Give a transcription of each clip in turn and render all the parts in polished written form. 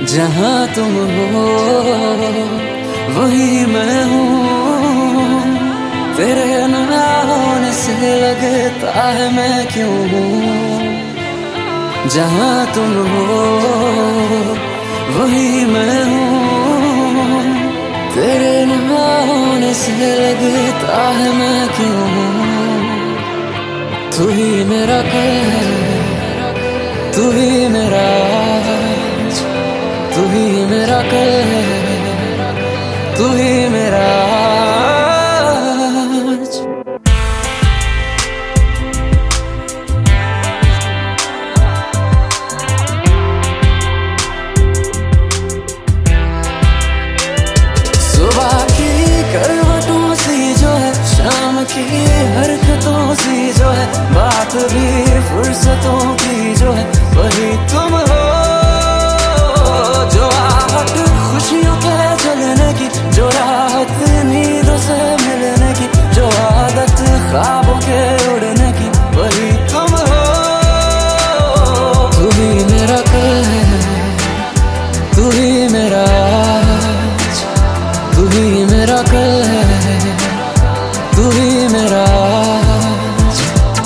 जहाँ तुम हो वही मैं हूँ। तेरे न होने से लगता है मैं क्यों हूँ। जहाँ तुम हो वही मैं हूँ। तेरे न होने से लगता है मैं क्यों हूँ। तू ही मेरा कल है, तू ही मेरा आज, तू ही मेरा कल है, तू ही मेरा आज। सुबह की करवटों सी जो है, शाम की हरकतों सी जो है, बात भी फुर्सतों की जो है, वही तुम हो। जो आहट खुशियों के जलने की, जो राहत नींदों से मिलने की, जो आदत ख्वाबों के उड़ने की, वही तुम हो। तू ही मेरा कल है, तू ही मेरा आज, तू ही मेरा कल है, तू ही मेरा आज।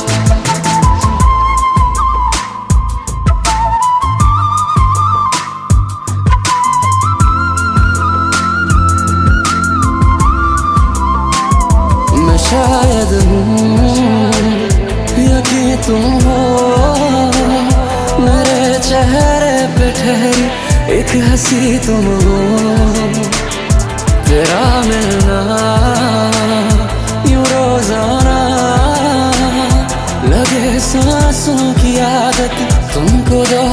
मैं शायद हूँ या कि तुम हो, मेरे चेहरे पे ठहरी एक हंसी तुम हो। तेरा मिलना यूं रोजाना लगे सांसों की आदत, तुमको